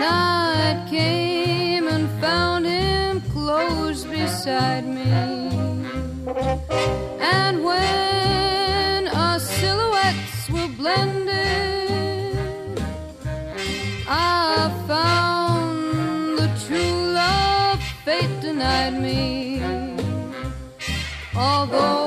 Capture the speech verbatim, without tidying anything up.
Night came and found him close beside me. And when our silhouettes were blended, I found the true love fate denied me. Although